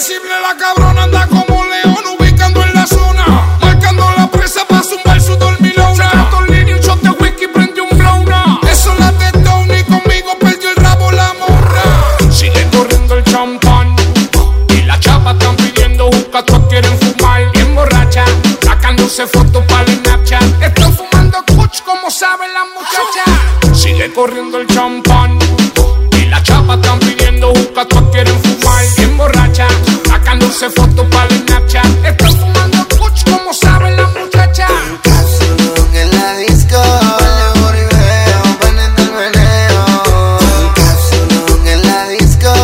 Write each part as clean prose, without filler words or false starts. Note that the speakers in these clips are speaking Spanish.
impredecible, la cabrona anda como león, ubicando en la zona, marcando la presa pa' zumbar su dormilona. Se trató en línea, un shot de whisky, prendió un blowna. Eso la de Tony, conmigo perdió el rabo la morra. Sigue corriendo el champán y la chapa están pidiendo juca, todos quieren fumar. Bien borracha, sacándose fotos para el Snapchat. Están fumando kuch como saben las muchachas. Sigue corriendo el champán y la chapa están pidiendo juca, todos quieren fumar. Bien borracha, sacándose fotos para el Snapchat. Están fumando kuch como saben las muchachas. Un capsulón en la disco, vale boribeo, ponen el meneo. Un capsulón en la disco.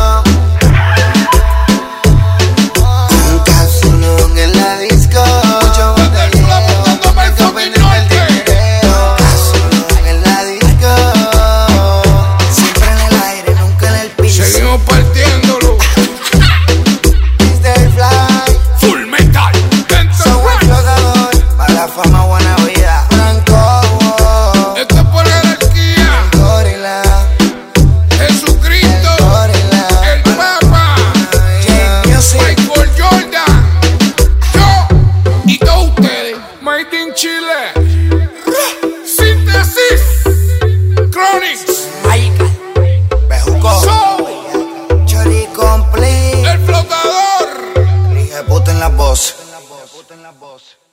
Un capsulón en la disco. Mucho botelleo, conmigo ponen el dinero. Capsulón en la disco. Siempre en el aire, nunca en el piso. Seguimos partiéndolo. Mr. Fly, Full metal. soy el flotador, para la fama, buena vida. Franco, Esto es por jerarquía. gorila, Jesucristo, gorila. el Papa, Music. Michael Jordan, yo y todos ustedes. Made in Chile. Síntesis. Chronics. Bejuco, Soul. Chori Complete. El flotador. Dije puta en la voz.